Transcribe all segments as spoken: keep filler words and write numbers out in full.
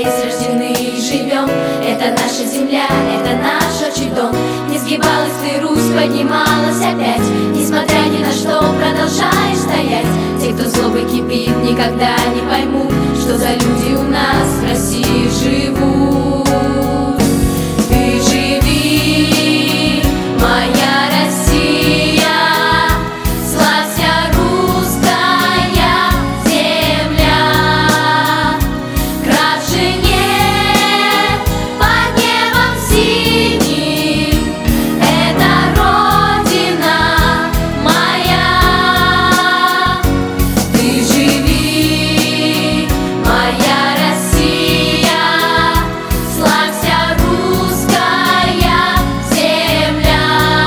здесь рождены и живем. Это наша земля, это наш отчий дом. Не сгибалась ты, Русь, поднималась опять. Несмотря ни на что, продолжаешь стоять. Те, кто злобой кипит, никогда не поймут, что за люди у нас в России живут. Ты живи, моя Россия, славься, русская земля. Краше нет под небом синим, это Родина моя. Ты живи, моя Россия, славься, русская земля.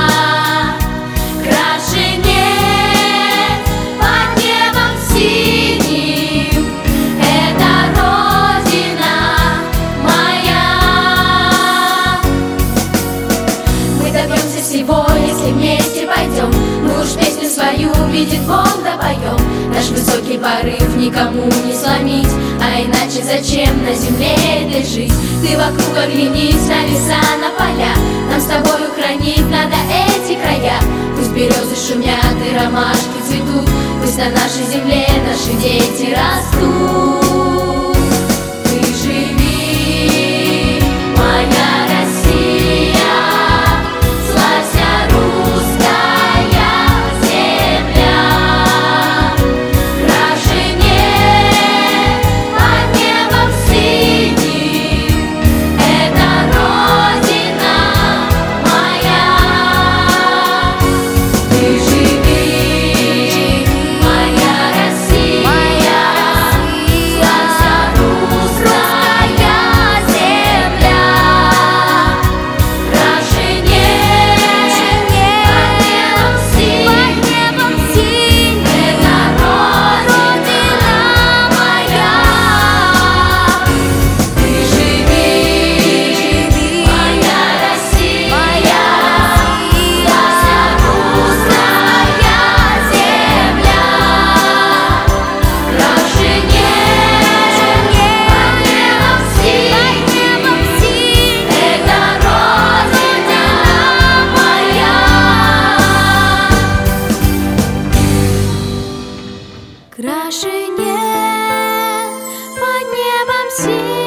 Краше нет под небом синим, это Родина моя. Мы добьемся всего, если вместе пойдем. Мы уж песню свою, видит Бог, допоем. Наш высокий порыв никому не сломить, а иначе зачем на земле этой жить? Ты вокруг оглянись на леса, на поля. Нам с тобою хранить надо эти края. Пусть березы шумят и ромашки цветут, пусть на нашей земле наши дети растут. Ты живи, моя Россия, славься, русская земля. Краше нет под небом синим, это Родина моя. Ты живи, моя Россия, славься, русская земля. Краше нет под небом синим, это Родина моя. Ты живи, моя Россия, славься, русская земля. Краше нет под небом синим, это Родина моя. Краше нет под небом синим.